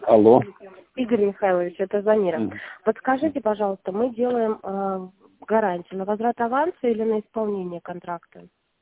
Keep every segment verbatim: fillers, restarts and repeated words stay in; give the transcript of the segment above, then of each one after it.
Алло. Игорь Михайлович, это Замира. Mm. Подскажите, пожалуйста, мы делаем э, гарантию на возврат аванса или на исполнение контракта?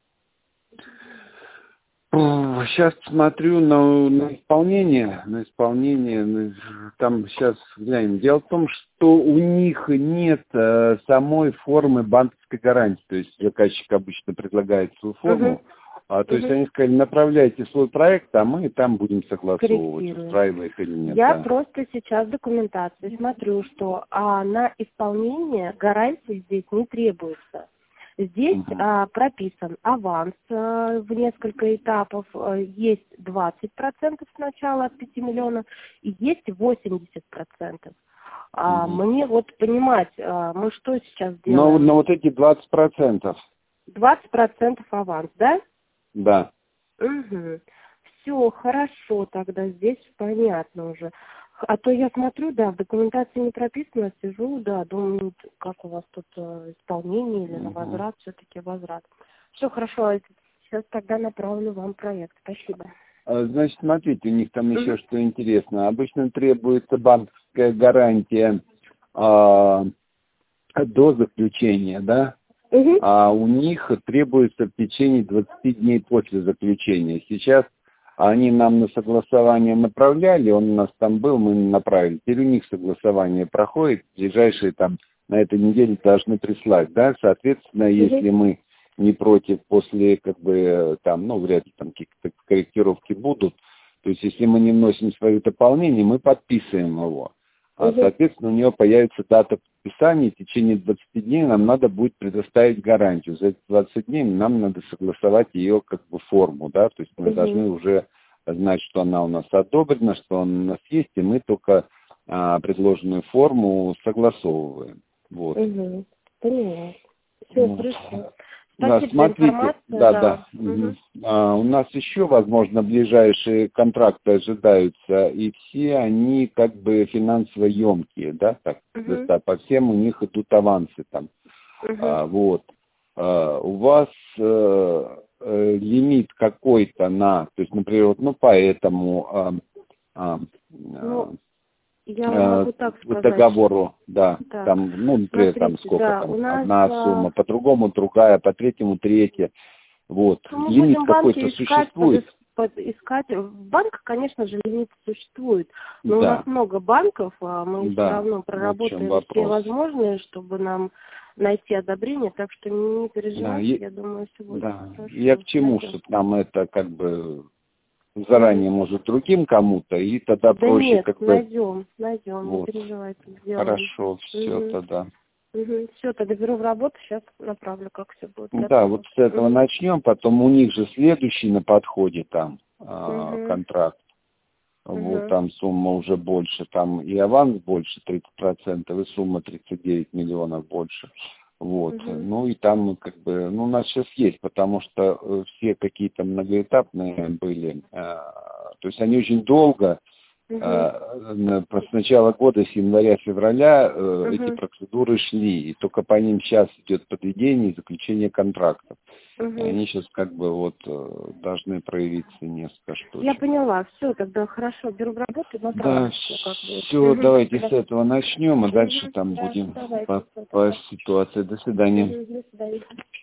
Сейчас смотрю на, на исполнение, на исполнение, на, там сейчас глянем. Дело в том, что у них нет э, самой формы банковской гарантии, то есть заказчик обычно предлагает свою форму, Угу. а, то Угу. есть они сказали, направляйте свой проект, а мы там будем согласовывать, устраивает или нет. Я да. просто сейчас документацию смотрю, что а, на исполнение гарантии здесь не требуется. Здесь Угу. а, прописан аванс а, в несколько этапов. А, есть двадцать процентов сначала от пяти миллионов и есть восемьдесят процентов. А, Угу. мне вот понимать, а, мы что сейчас Но, делаем? но вот эти двадцать процентов. двадцать процентов аванс, да? Да. Угу. Все, хорошо, тогда здесь понятно уже. А то я смотрю, да, в документации не прописано, сижу, да, думаю, как у вас тут э, исполнение или на Угу. возврат, все-таки возврат. Все хорошо, сейчас тогда направлю вам проект. Спасибо. Значит, смотрите, у них там Угу. еще что интересно. Обычно требуется банковская гарантия а, до заключения, да? Угу. А у них требуется в течение двадцати дней после заключения. Сейчас они нам на согласование направляли, он у нас там был, мы направили. Теперь у них согласование проходит, ближайшие там на этой неделе должны прислать, да? Соответственно, Угу. если мы не против, после, как бы, там, ну, вряд ли там какие-то корректировки будут. То есть, если мы не вносим свое дополнение, мы подписываем его. А, Угу. соответственно, у него появится дата подписания, в течение двадцати дней нам надо будет предоставить гарантию. За эти двадцать дней нам надо согласовать ее, как бы, форму, да, то есть мы Угу. должны уже знать, что она у нас одобрена, что она у нас есть, и мы только а, предложенную форму согласовываем. Вот. Угу. Поняла. Все, Вот. хорошо. Да, Спасибо за смотрите, информацию. да, Да. да. Угу. Угу. А, у нас еще, возможно, ближайшие контракты ожидаются, и все они как бы финансово емкие, да, так, Угу. по всем у них идут авансы там. Угу. А, вот. А, у вас э, э, лимит какой-то на, то есть, например, вот, ну, по этому а, а, Ну, я вам э, могу так сказать. договору, да, Так, там, ну, например, смотрите, там сколько да, там, у нас, одна а, сумма, по-другому другая, по третьему третья, вот, ну, мы лимит будем какой-то банки искать, существует? под, под- искать. В банках, конечно же, лимит существует, но у нас Да, много банков, а мы все да, равно вот в чем проработаем все вопрос. возможные, чтобы нам найти одобрение, так что не Да, переживайте, и, я думаю, все будет да, хорошо. я к чему, Найдем. что нам это как бы Мгм. заранее может другим кому-то, и тогда Да проще нет, как бы, найдем, найдем, не вот, переживайте, сделаем. хорошо, все Угу. тогда. Угу. Все, тогда беру в работу, сейчас направлю, как все будет Да, готово. вот с этого Угу. начнем, потом у них же следующий на подходе там а, Угу. контракт. Вот, Угу. там сумма уже больше, там и аванс больше тридцать процентов, и сумма тридцать девять миллионов больше. Вот, Угу. ну и там как бы, ну у нас сейчас есть, потому что э, все какие-то многоэтапные были, э, то есть они очень долго, Угу. э, с начала года, с января-февраля э, эти Угу. процедуры шли, и только по ним сейчас идет подведение и заключение контрактов. И Угу. они сейчас как бы вот э, должны проявиться несколько штучек. Я поняла, все, тогда хорошо, беру в работу и Да, направлю все, как будет. все, Угу. давайте Да. с этого начнем, а дальше Угу. там Да, будем давайте, по, всё, по тогда. ситуации. До свидания. Угу. До свидания.